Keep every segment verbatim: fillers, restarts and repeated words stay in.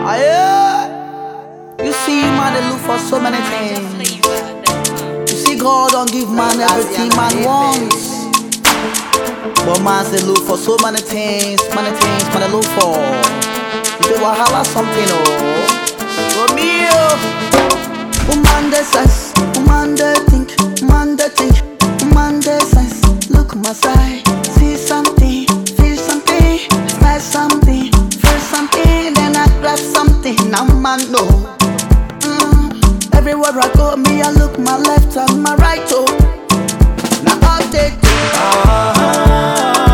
Aye. You see, man, they look for so many things. You see, God don't give man everything man wants. But man say look for so many things, many things man they look for. You say wahala something, oh. For me, oh. Woman they sense, woman they think, woman they think, woman they sense. Look my side, see something, feel something, smell something, feel something, then I grab something. Now man know. Mm. Everywhere I go, me I look my left and my right, oh. Now I'll take it. Ah.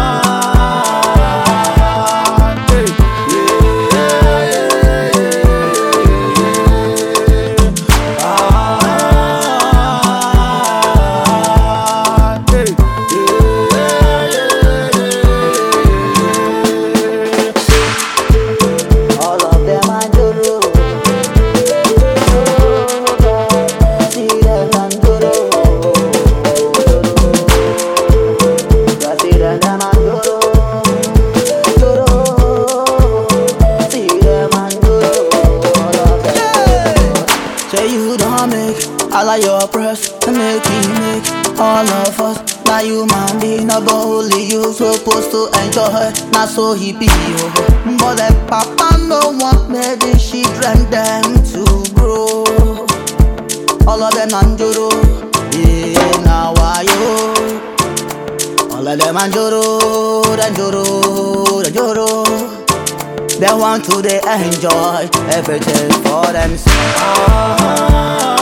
All of your press and make it make all of us. Now you man be not but only you supposed to enjoy. Not so he be oh. But the papa no want me the children them to grow. All of them anjuro, yeah now why you? All of them anjuro, anjuro, anjuro. They want to they enjoy everything for themselves. Ah.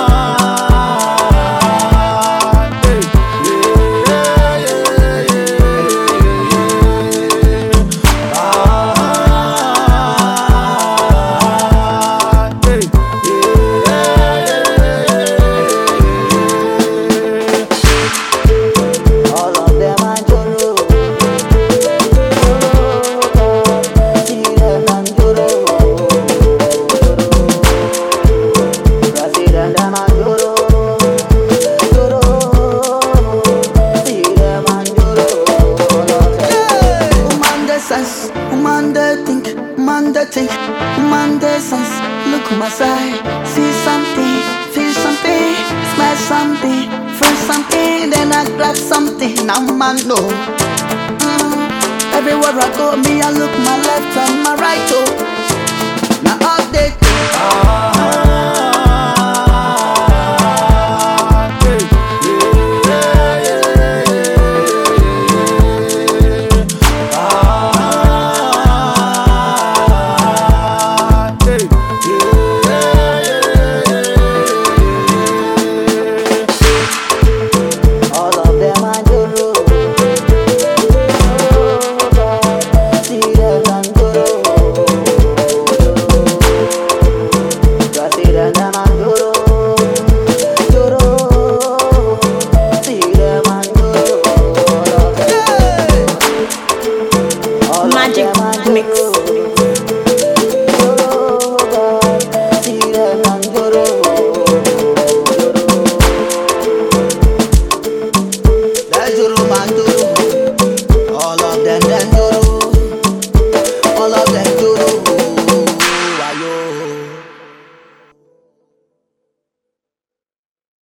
Woman they think, woman they think, woman they sense. Look my side, see something, feel something, smell something, feel something, then I grab something. Now man know. Mm. Everywhere I go, me I look my left and my right, oh.